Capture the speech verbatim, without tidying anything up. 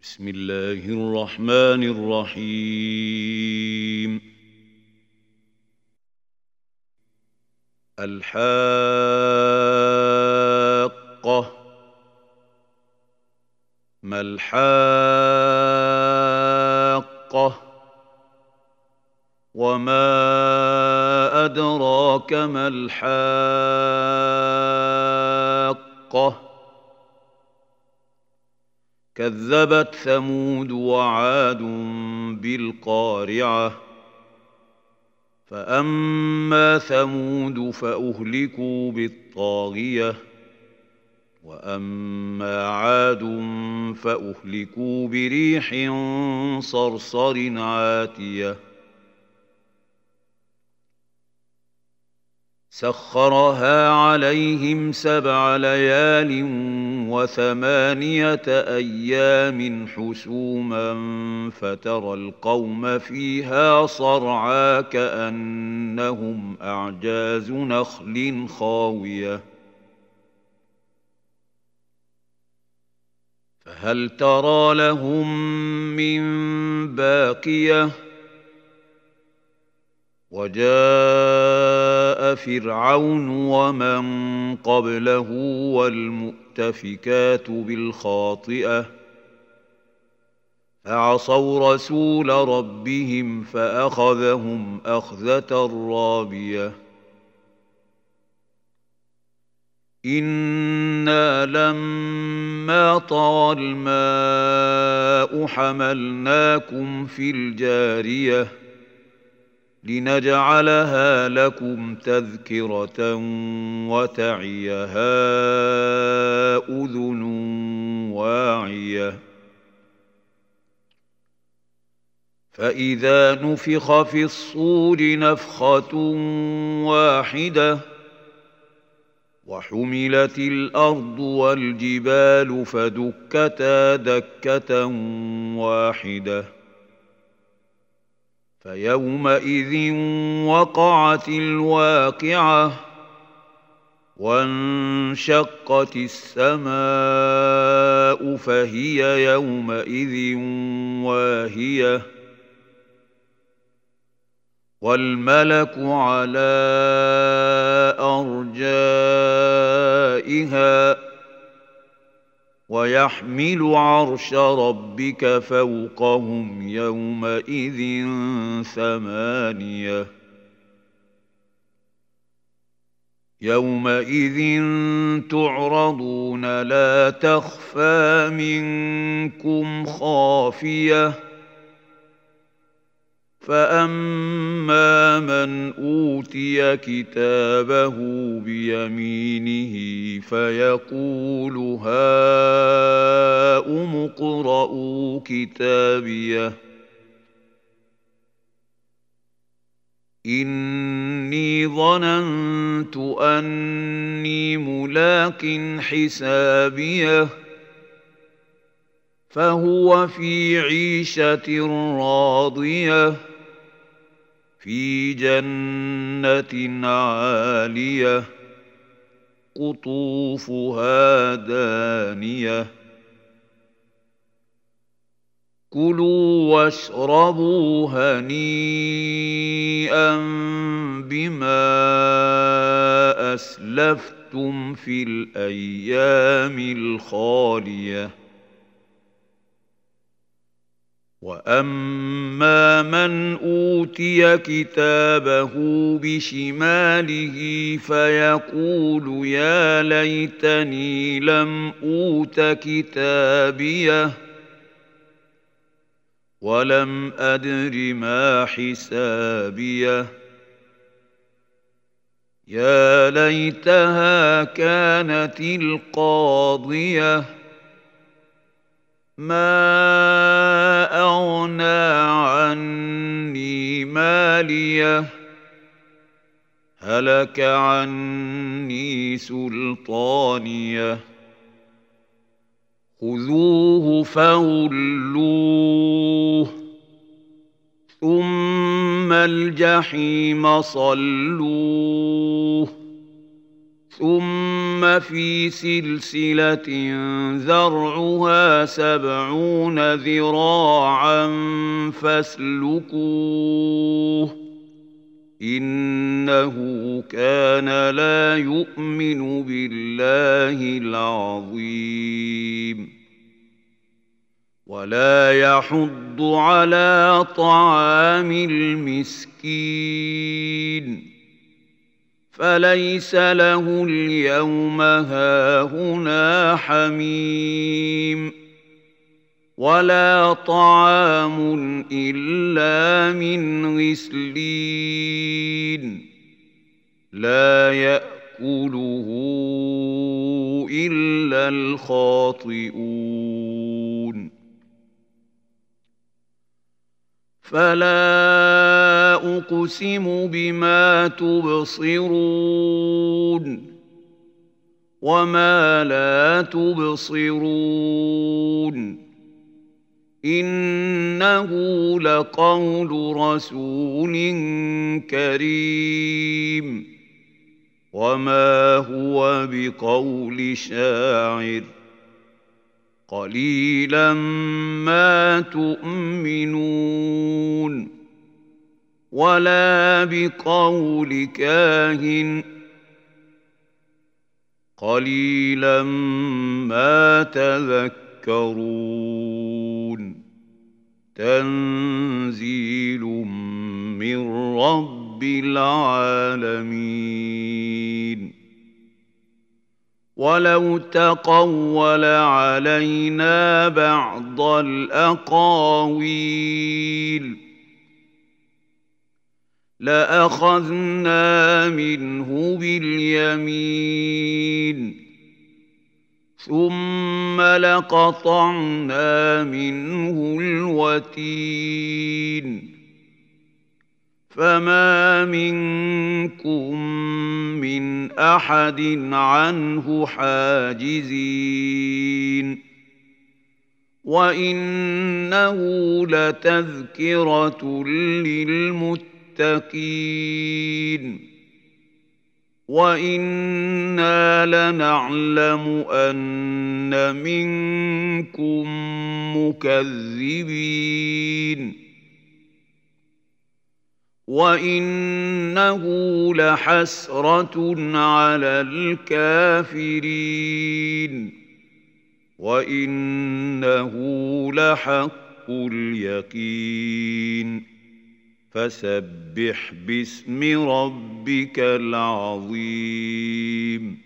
بسم الله الرحمن الرحيم. الحاقة. ما الحاقة؟ وما أدراك ما الحاقة؟ كذبت ثمود وعاد بالقارعة. فأما ثمود فأهلكوا بالطاغية، وأما عاد فأهلكوا بريح صرصر عاتية سخرها عليهم سبع ليال وثمانية أيام حسوما فترى القوم فيها صرعى كأنهم أعجاز نخل خاوية فهل ترى لهم من باقية؟ وجاء فرعون ومن قبله والمؤتفكات بالخاطئة فعصوا رسول ربهم فأخذهم أخذة رابية. إنا لما طغى الماء حملناكم في الجارية لنجعلها لكم تذكرة وتعيها أذن واعية. فإذا نفخ في الصور نفخة واحدة وحملت الأرض والجبال فدكتا دكة واحدة فيومئذ وقعت الواقعة وانشقت السماء فهي يومئذ واهية والملك على أرجائها ويحمل عرش ربك فوقهم يومئذ ثمانية يومئذ تعرضون لا تخفى منكم خافية فأما من أوتي كتابه بيمينه فيقول هاؤم اقرءوا كتابيه إني ظننت أني ملاق حسابيه فهو في عيشة راضية في جنة عالية قطوفها دانية كلوا واشربوا هنيئا بما أسلفتم في الأيام الخالية. وأما من أوتي كتابه بشماله فيقول يا ليتني لم أوت كتابيه ولم أدر ما حسابيه يا ليتها كانت القاضية ما أغنى عني ماليه هلك عني سلطانيه خذوه فغلوه ثم الجحيم صلوه ثم في سلسلة ذرعها سبعون ذراعا فاسلكوه إنه كان لا يؤمن بالله العظيم ولا يحض على طعام المسكين فليس له اليوم هاهنا حميم ولا طعام إلا من غسلين لا يأكله إلا الخاطئون فلا أقسم بما تبصرون وما لا تبصرون إنه لقول رسول كريم وما هو بقول شاعر قليلا ما تؤمنون ولا بقول كاهن قليلا ما تذكرون تنزيل من رب العالمين ولو تقول علينا بعض الأقاويل لأخذنا منه باليمين ثم لقطعنا منه الوتين فما منكم من أحد عنه حاجزين وإنه لتذكرة للمتقين وإنا لنعلم أن منكم مكذبين وإنه لحسرة على الكافرين وإنه لحق اليقين فسبح باسم ربك العظيم